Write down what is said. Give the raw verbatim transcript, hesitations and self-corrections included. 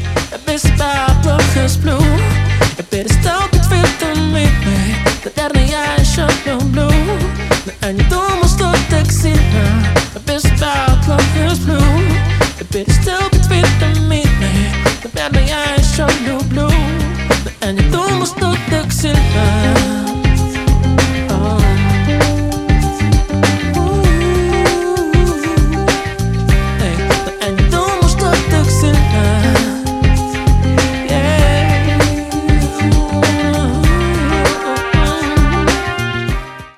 Visst bara blåsljus blå. Jag ber dig stå betvitt med mig. Det där när jag är kört och blå. När en dom har stått exila. Jag visst bara blåsljus blå. Jag ber dig stå betvitt med mig. Det där när jag är kört och blå. När en dom har stått